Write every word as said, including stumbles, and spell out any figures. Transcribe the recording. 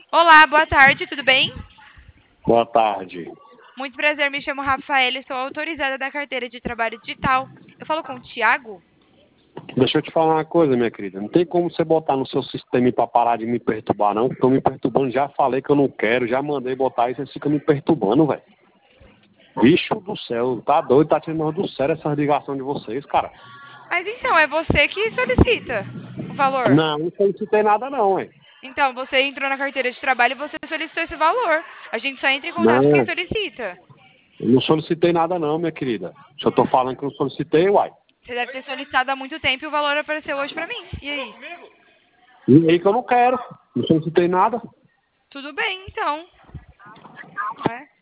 Olá, boa tarde, tudo bem? Boa tarde. Muito prazer, me chamo Rafaela e sou autorizada da carteira de trabalho digital. Eu falo com o Thiago? Deixa eu te falar uma coisa, minha querida. Não tem como você botar no seu sistema para parar de me perturbar, não. Estão me perturbando, já falei que eu não quero, já mandei botar isso, vocês ficam me perturbando, velho. Bicho do céu, tá doido, tá tirando do sério essa ligação de vocês, cara. Mas então, é você que solicita o valor. Não, não solicitei nada não, velho. Então, você entrou na carteira de trabalho e você solicitou esse valor. A gente só entra em contato com quem Não, solicita. eu não solicitei nada não, minha querida. Se eu tô falando que eu não solicitei, uai. Você deve ter solicitado há muito tempo e o valor apareceu hoje pra mim. E aí? E aí que eu não quero. Não solicitei nada. Tudo bem, então. Ué?